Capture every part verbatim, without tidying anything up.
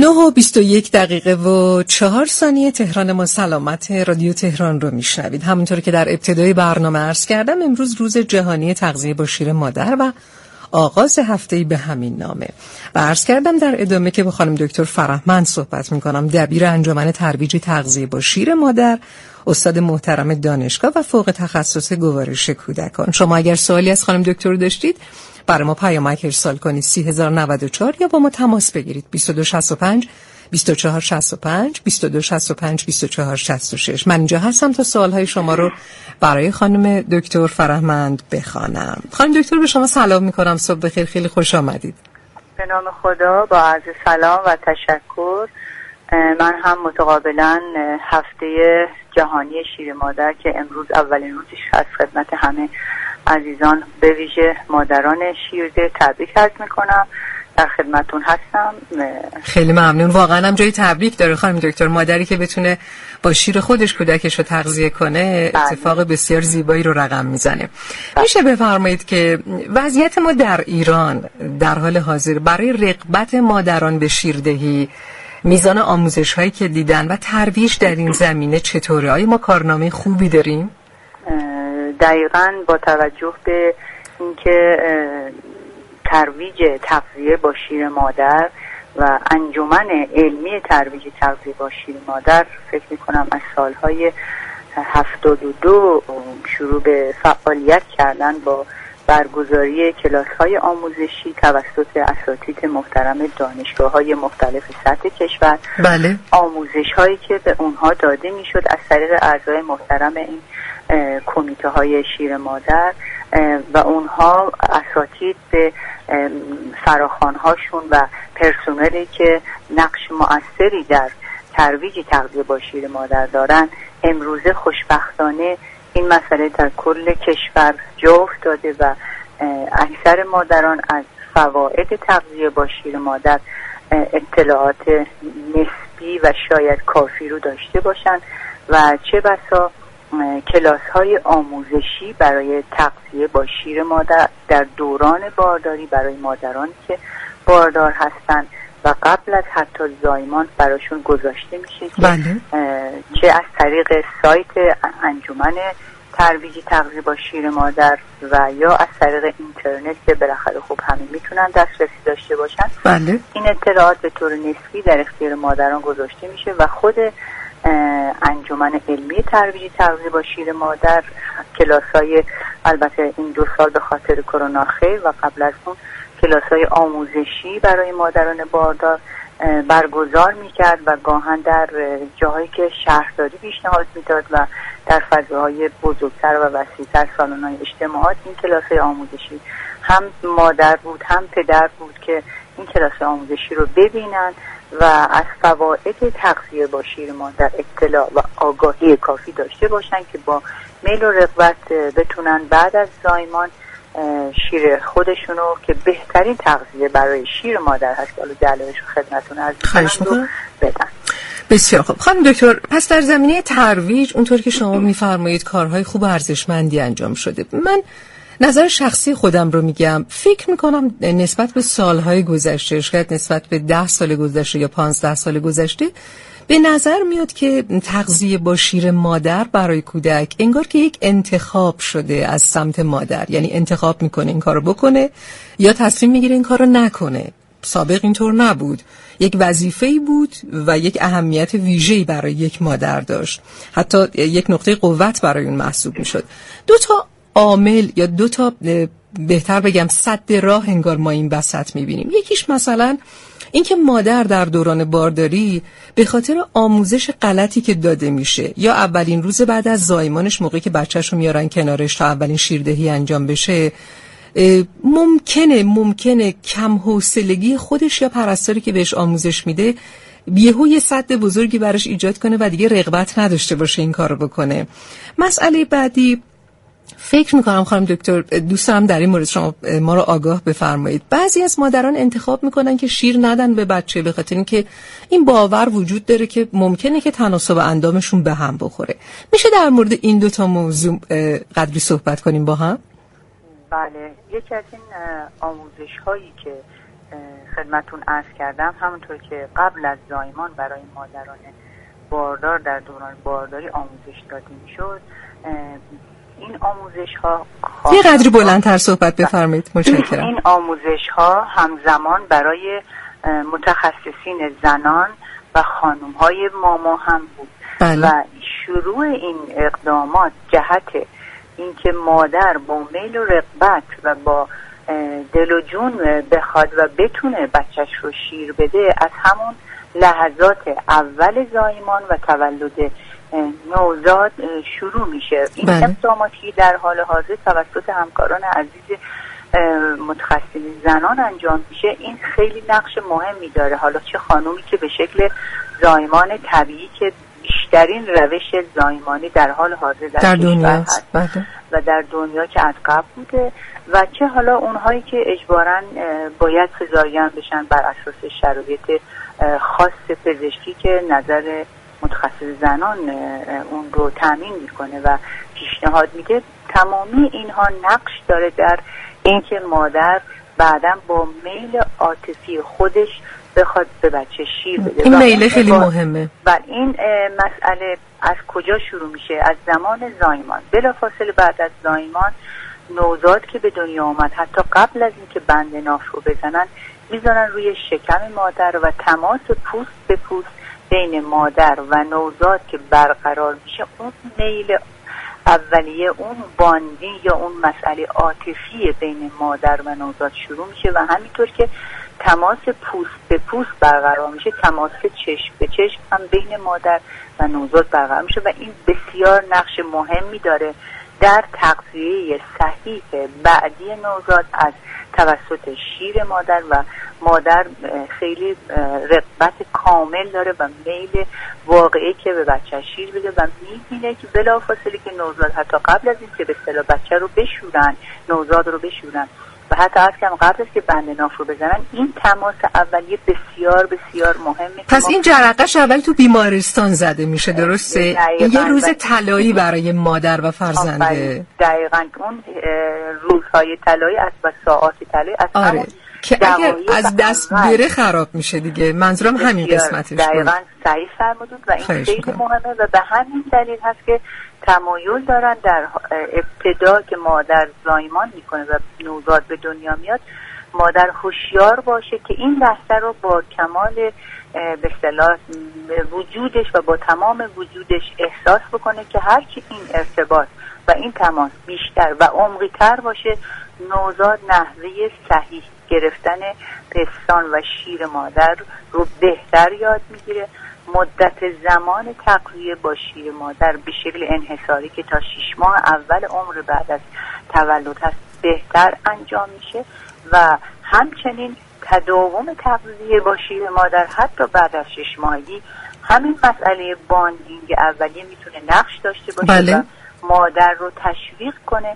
و بیست و یک دقیقه و چهار ثانیه تهران. ما سلامت رادیو تهران رو میشنوید. همونطور که در ابتدای برنامه عرض کردم، امروز روز جهانی تغذیه با شیر مادر و آغاز هفته‌ای به همین نامه. و عرض کردم در ادامه که با خانم دکتر فرهمند صحبت میکنم، دبیر انجمن ترویج تغذیه با شیر مادر، استاد محترم دانشگاه و فوق تخصص گوارش کودکان. شما اگر سوالی از خانم دکتر داشتید برای ما پیامک ارسال کنید سی هزار و نود و چهار یا با ما تماس بگیرید بیست و دو شصت و پنج بیست و چهار شصت و پنج بیست و دو شصت و پنج بیست و چهار شصت و شش. من اینجا هستم تا سوالهای شما رو برای خانم دکتر فرهمند بخوانم. خانم دکتر به شما سلام میکنم، صبح بخیر، خیلی خوش آمدید. به نام خدا، با عرض سلام و تشکر. من هم متقابلا هفته جهانی شیر مادر که امروز اولین روزش هست خدمت همه عزیزان به ویژه مادران شیرده تبریک عرض میکنم. در خدمتون هستم. خیلی ممنون. واقعا هم جای تبریک داره خانم دکتر. مادری که بتونه با شیر خودش کودکش رو تغذیه کنه اتفاق بسیار زیبایی رو رقم میزنه. میشه بفرمایید که وضعیت ما در ایران در حال حاضر برای رغبت مادران به شیردهی، میزان آموزش هایی که دیدن و ترویج در این زمینه چطوره؟ آیا ما کارنامه خوبی داریم؟ دقیقاً با توجه به اینکه ترویج تغذیه با شیر مادر و انجمن علمی ترویج تغذیه با شیر مادر فکر میکنم از سالهای هفتاد و دو شروع به فعالیت کردن با برگزاری کلاس‌های آموزشی توسط اساتید محترم دانشگاه‌های مختلف سطح کشور. بله. آموزش‌هایی که به اونها داده میشد از طریق اعضای محترم این کمیته های شیر مادر و اونها اساتید به فراخوان‌هاشون و پرسنلی که نقش مؤثری در ترویج تغذیه با شیر مادر دارن، امروزه خوشبختانه این مسئله در کل کشور جا افتاده و اکثر مادران از فواید تغذیه با شیر مادر اطلاعات نسبی و شاید کافی رو داشته باشن و چه بسا کلاس های آموزشی برای تغذیه با شیر مادر در دوران بارداری برای مادرانی که باردار هستند و قبل از حتی زایمان براشون گذاشته میشه که بله. چه از طریق سایت انجمن ترویج تغذیه با شیر مادر و یا از طریق اینترنت که بالاخره خوب همه میتونن دسترسی داشته باشن. بله. این اطلاعات به طور نسبی در اختیار مادران گذاشته میشه و خود انجمن علمی ترویج تغذیه با شیر مادر کلاس‌های، البته این دو سال به خاطر کرونا خیر و قبل از اون کلاس‌های آموزشی برای مادران باردار برگزار میکرد و گاهن در جاهایی که شهرداری پیشنهاد میداد و در فضاهای بزرگتر و وسیع‌تر سالن‌های اجتماعات این کلاس‌های آموزشی هم مادر بود هم پدر بود که این کلاس آموزشی رو ببینن و از فواید تغذیه با شیر مادر اطلاع و آگاهی کافی داشته باشن که با میل و رغبت بتونن بعد از زایمان شیر خودشونو که بهترین تغذیه برای شیر مادر هست که حالا دلایلش خدمتتون عرض می‌کنم بدن. بسیار خوب. خانم دکتر، پس در زمینه ترویج اونطور که شما می‌فرمایید کارهای خوب و ارزشمندی انجام شده. من نظر شخصی خودم رو میگم، فکر میکنم نسبت به سالهای گذشته، شاید نسبت به ده سال گذشته یا پانزده سال گذشته، به نظر میاد که تغذیه با شیر مادر برای کودک انگار که یک انتخاب شده از سمت مادر. یعنی انتخاب میکنه این کارو بکنه یا تصمیم میگیره این کارو نکنه. سابق اینطور نبود. یک وظیفه‌ای بود و یک اهمیت ویژه‌ای برای یک مادر داشت. حتی یک نقطه قوت برای اون محسوب میشد. دو تا عامل یا دو تا بهتر بگم سد راه انگار ما این وسط میبینیم. یکیش مثلا اینکه مادر در دوران بارداری به خاطر آموزش غلطی که داده میشه یا اولین روز بعد از زایمانش موقعی که بچه‌شو میارن کنارش تا اولین شیردهی انجام بشه، ممکنه ممکنه کم حوصلگی خودش یا پرستاری که بهش آموزش میده یهو یه سد بزرگی براش ایجاد کنه و دیگه رغبت نداشته باشه این کارو بکنه. مسئله بعدی، فکر میکنم خانم دکتر دوست دارم در این مورد شما ما رو آگاه بفرمایید. بعضی از مادران انتخاب میکنن که شیر ندن به بچه به خاطر اینکه این باور وجود داره که ممکنه که تناسب اندامشون به هم بخوره. میشه در مورد این دو تا موضوع قدری صحبت کنیم با هم؟ بله، یکی از این آموزش هایی که خدمتون عرض کردم، همونطور که قبل از زایمان برای مادران باردار در دوران بارداری آموزش داده میشد، این آموزش ها یه قدری بلندتر صحبت بفرمایید. متشکرم. این آموزش ها همزمان برای متخصصین زنان و خانم های ماما هم بود. بله. و شروع این اقدامات جهت اینکه مادر با میل و رغبت و با دل و جون بخواد و بتونه بچهش رو شیر بده از همون لحظات اول زایمان و تولد نوزاد شروع میشه. این بله. اقداماتی در حال حاضر توسط همکاران عزیز متخصصین زنان انجام میشه. این خیلی نقش مهمی داره. حالا چه خانومی که به شکل زایمان طبیعی که بیشترین روش زایمانی در حال حاضر در, در دنیا هست و در دنیا که از قبل بوده، و چه حالا اونهایی که اجباراً باید سزارین بشن بر اساس شرایط خاص پزشکی که نظر متخصص زنان اون رو تامین میکنه و پیشنهاد میده. تمامی اینها نقش داره در اینکه مادر بعداً با میل عاطفی خودش بخواد به بچه شیر بده. این میل خیلی مهمه. و این مسئله از کجا شروع میشه؟ از زمان زایمان. بلافاصله بعد از زایمان نوزاد که به دنیا آمد، حتی قبل از اینکه بند ناف رو بزنن، میذارن روی شکم مادر و تماس پوست به پوست بین مادر و نوزاد که برقرار میشه، اون میل اولیه، اون باندی یا اون مسئله عاطفی بین مادر و نوزاد شروع میشه و همینطور که تماس پوست به پوست برقرار میشه، تماس چشم به چشم هم بین مادر و نوزاد برقرار میشه و این بسیار نقش مهمی داره در تغذیه صحیح بعدی نوزاد از توسط شیر مادر. و مادر خیلی رغبت کامل داره و میل واقعی که به بچه شیر بده و میبینه که بلافاصله که نوزاد حتی قبل از این که به اصطلاح بچه رو بشورن، نوزاد رو بشورن و حتی از کم قبل از که بند ناف رو بزنن، این تماس اولیه بسیار بسیار مهمه. پس این جرقه‌اش اول تو بیمارستان زده میشه، درسته؟ یه روز طلایی برای مادر و فرزنده. دقیقاً اون روزهای طلایی است و ساعات طلایی است. آره. که اگر از دست بره خراب میشه دیگه. منظورم همین قسمتش بود. دقیقاً صحیح فرمودید و این خیلی مهمه و به همین دلیل هست که تمایل دارن در ابتدا که مادر زایمان میکنه و نوزاد به دنیا میاد، مادر هوشیار باشه که این لحظه رو با کمال به اصطلاح وجودش و با تمام وجودش احساس بکنه که هرچی این ارتباط و این تماس بیشتر و عمقی تر باشه، نوزاد نحوه صحیح گرفتن پستان و شیر مادر رو بهتر یاد میگیره. مدت زمان تغذیه با شیر مادر به شکل انحصاری که تا شش ماه اول عمر بعد از تولد هست بهتر انجام میشه و همچنین تداوم تغذیه با شیر مادر حتی بعد از شش ماهگی همین مسئله باندینگ اولیه میتونه نقش داشته باشه. بله. و مادر رو تشویق کنه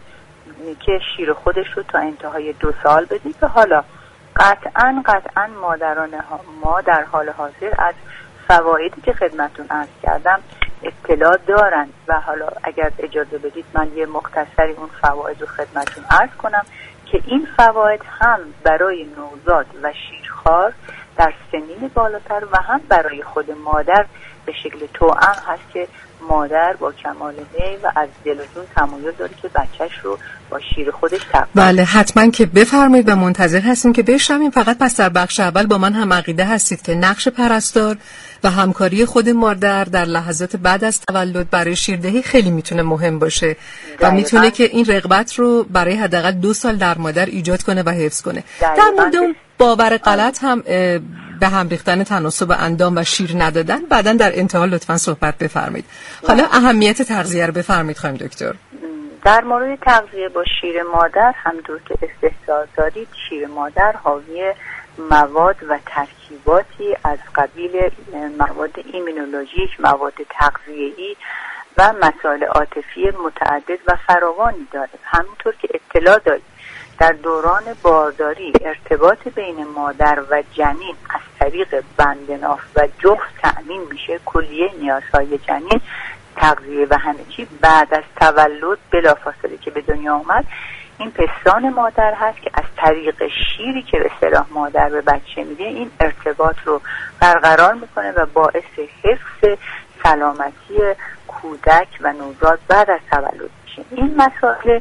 که شیر خودش رو تا انتهای دو سال بده که حالا قطعاً قطعاً مادران ما در حال حاضر از فوایدی که خدمتون عرض کردم اطلاع دارن و حالا اگر اجازه بدید من یه مختصری اون فواید رو خدمتون عرض کنم که این فواید هم برای نوزاد و شیرخوار در سنین بالاتر و هم برای خود مادر به شکل توأم هست که مادر با کمال میل و از دل و جون تمایل داره که بچهش رو با شیر خودش تغذیه. بله حتما که بفرمایید و منتظر هستیم که بشنویم. فقط پس در بخش اول با من هم عقیده هستید که نقش پرستار و همکاری خود مادر در لحظات بعد از تولد برای شیردهی خیلی میتونه مهم باشه و میتونه که این رغبت رو برای حداقل دو سال در مادر ایجاد کنه و حفظ کنه. در مورد اون باور غلط هم به هم ریختن تناسب اندام و شیر ندادن بعداً در انتها لطفاً صحبت بفرمایید. حالا اهمیت تغذیه رو بفرمایید خانم دکتر. در مورد تغذیه با شیر مادر همونطور که استحضار دارید، شیر مادر حاوی مواد و ترکیباتی از قبیل مواد ایمونولوژیک، مواد تغذیه‌ای و مسائل عاطفی متعدد و فراوانی داره. همونطور که اطلاع دارید در دوران بارداری ارتباط بین مادر و جنین از طریق بند ناف و جفت تأمین میشه. کلیه نیازهای جنین، تغذیه و همه چی بعد از تولد بلافاصله که به دنیا آمد این پستان مادر هست که از طریق شیری که به اصطلاح مادر به بچه میده این ارتباط رو برقرار میکنه و باعث حفظ سلامتی کودک و نوزاد بعد از تولد میشه. این مسائل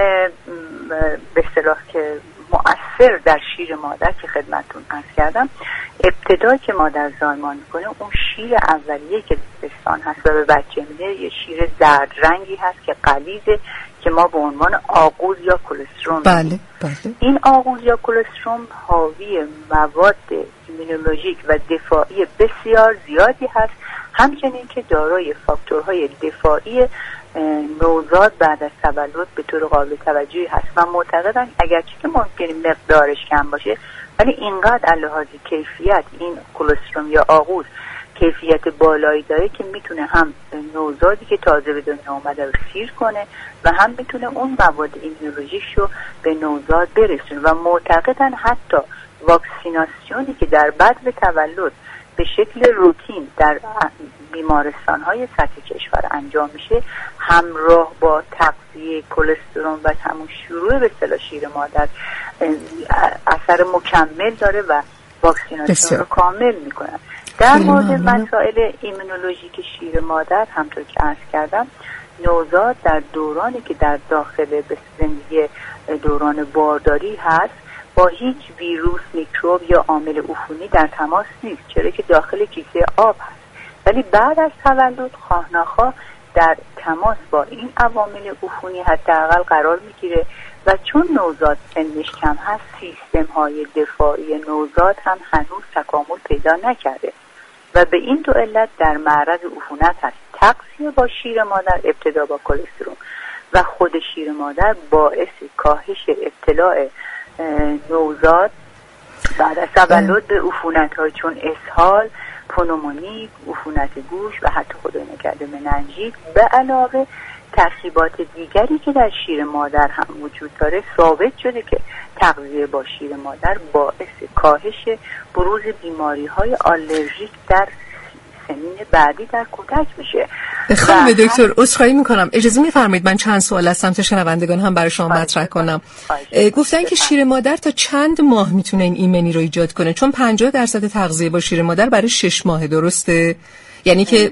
به اصطلاح که مؤثر در شیر مادر که خدمتتون عرض کردم، ابتدا که مادر زایمان میکنه اون شیر اولیه که پستان هست و به بچه میده یه شیر زرد رنگی هست که غلیظه که ما به عنوان آغوز یا کلسترم. بله بله. این آغوز یا کلسترم حاوی مواد ایمونولوژیک و دفاعی بسیار زیادی هست، همچنین که دارای فاکتورهای دفاعی نوزاد بعد از تولد به طور قابل توجهی هست و معتقدن اگرچه که ممکنه مقدارش کم باشه ولی اینقدر لحاظ کیفیت این کلسترم یا آغوز کیفیت بالایی داره که میتونه هم نوزادی که تازه به دنیا اومده رو سیر کنه و هم میتونه اون مواد ایمونولوژیک رو به نوزاد برسونه و معتقدن حتی واکسیناسیونی که در بعد تولد به شکل روتین در بیمارستان‌های سطح کشور انجام میشه همراه با تغذیه کلسترول و همون شروع به اصطلاح شیر مادر اثر مکمل داره و واکسیناسیون رو کامل میکنن. در مورد مسائل ایمونولوژیک شیر مادر همطور که عرض کردم، نوزاد در دورانی که در داخل زندگی دوران بارداری هست با هیچ ویروس، میکروب یا عامل عفونی در تماس نیست، چرا که داخل کیسه آب هست. ولی بعد از تولد خواه نخواه در تماس با این عوامل عفونی حداقل قرار میگیره و چون نوزاد سنش کم هست سیستم های دفاعی نوزاد هم هنوز تکامل پیدا نکرده و به این دو علت در معرض عفونت هست. تغذیه با شیر مادر ابتدا با کلسترول و خود شیر مادر باعث کاهش ابتلاع نوزاد بعد از تولد به عفونت های چون اسهال، پنومونی، عفونت گوش و حتی خدای نکرده مننژیت به علاوه ترکیبات دیگری که در شیر مادر هم وجود داره ثابت شده که تغذیه با شیر مادر باعث کاهش بروز بیماری های آلرژیک در سنین بعدی در کودک میشه. خانم دکتر عذرخواهی میکنم اجازه میفرمایید من چند سوال از سمت شنوندگان هم برای شما مطرح کنم. گفتن که شیر مادر تا چند ماه میتونه این ایمنی رو ایجاد کنه؟ چون پنجاه درصد تغذیه با شیر مادر برای شش ماه، درسته؟ یعنی که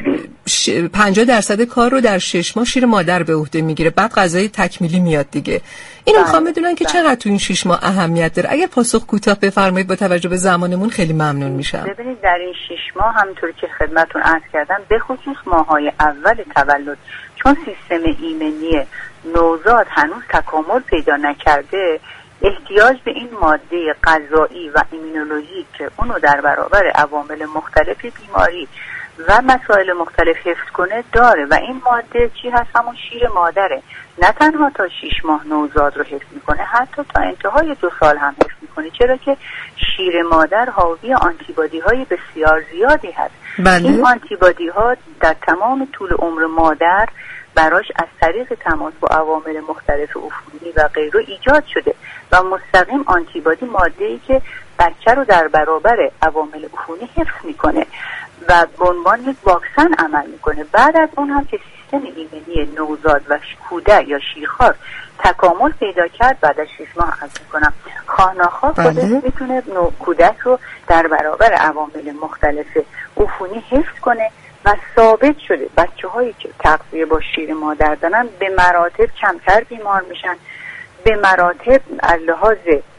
پنجاه درصد کار رو در شش ماه شیر مادر به عهده میگیره، بعد غذای تکمیلی میاد دیگه. اینو میخوام بدونن که چقدر تو این شش ماه اهمیت داره. اگر پاسخ کوتاه بفرمایید با توجه به زمانمون خیلی ممنون میشم. ببینید در این شش ماه همونطور که خدمتتون عرض کردم به خصوص ماهای اول تولد چون سیستم ایمنی نوزاد هنوز تکامل پیدا نکرده احتیاج به این ماده غذایی و ایمونولوژیک که اونو در برابر عوامل مختلف بیماری و مسائل مختلف حفظ کنه داره و این ماده چی هست؟ همون شیر مادره. نه تنها تا شش ماه نوزاد رو حفظ میکنه، حتی تا انتهای دو سال هم حفظ میکنه، چرا که شیر مادر حاوی آنتیبادی های بسیار زیادی هست. بله. این آنتیبادی ها در تمام طول عمر مادر براش از طریق تماس با عوامل مختلف عفونی و غیره ایجاد شده و مستقیم آنتیبادی ماده‌ای که بچه رو در برابر عوامل عفونی حفظ میکنه و به عنوان یک واکسن عمل میکنه. بعد از اون هم که سیستم ایمنی نوزاد و کودک یا شیرخوار تکامل پیدا کرد بعد از شش ماه عرض میکنم خواه ناخواه خودش میتونه کودک رو در برابر عوامل مختلف عفونی حفظ کنه و ثابت شده بچه هایی که تغذیه با شیر مادر دارن به مراتب کمتر بیمار میشن، به مراتب از لحاظ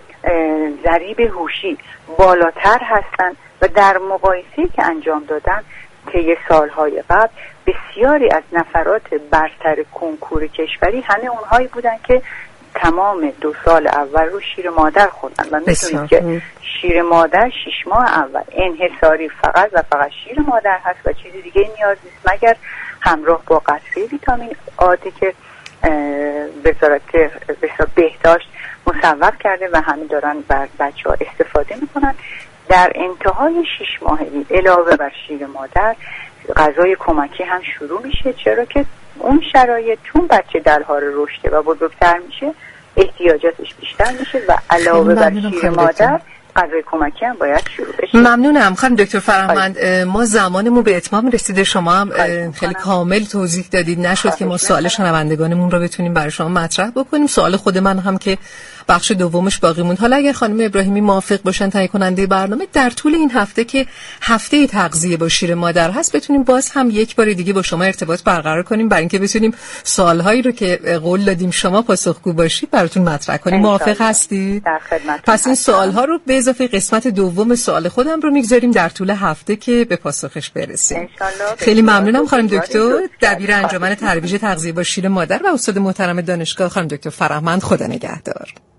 ضریب هوشی بالاتر هستن و در مقایسه که انجام دادن طی سالهای قبل بسیاری از نفرات برتر کنکور کشوری همه اونهایی بودن که تمام دو سال اول رو شیر مادر خوردن و میدونید که شیر مادر شش ماه اول انحصاری فقط و فقط شیر مادر هست و چیزی دیگه نیاز نیست مگر همراه با قطره ویتامین آتی که وزارت بهداشت مصوب کرده و همین دارن بر بچه ها استفاده میکنن. در انتهای شش ماهگی علاوه بر شیر مادر غذای کمکی هم شروع میشه، چرا که اون شرایط چون بچه در حال رشد و بزرگتر میشه احتیاجاتش بیشتر میشه و علاوه بر شیر مادر غذای کمکی هم باید شروع بشه. ممنونم خانم دکتر فرهمند. ما زمانمون به اتمام رسیده، شما هم خیلی کامل توضیح دادید، نشد که ما سوال شنوندگانمون رو بتونیم برای شما مطرح بکنیم. سوال خود من هم که بخش دومش باقی موند. حالا اگر خانم ابراهیمی موافق باشن تهیه کننده برنامه، در طول این هفته که هفته تغذیه با شیر مادر هست بتونیم باز هم یک بار دیگه با شما ارتباط برقرار کنیم برای اینکه بتونیم سوالهایی رو که قول دادیم شما پاسخگو باشید براتون مطرح کنیم. موافق هستید؟ در خدمت. پس این سوالها رو به اضافه قسمت دوم سوال خودم رو میگذاریم در طول هفته که به پاسخش برسیم. انشالله. خیلی ممنونم خانم دکتر، دبیر انجمن ترویج تغذیه با شیر مادر و استاد محترم دانشگاه خانم دکتر فرهمند. خدا نگهدار.